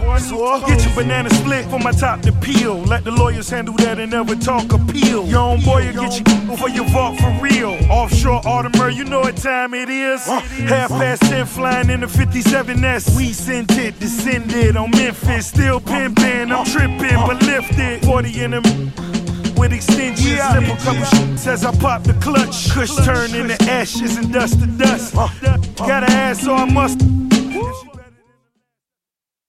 Get your banana split from my top to peel. Let the lawyers handle that and never talk appeal. Your own boy will get you for your vault for real. Offshore Audemars, you know what time it is. 10:30 flying in the 57S. We sent it, descended on Memphis. Still pimping, I'm tripping, but lifted. 40 in them with extensions. Slip a couple shits as I pop the clutch. Kush turn into ashes and dust to dust. Got an ass, so I must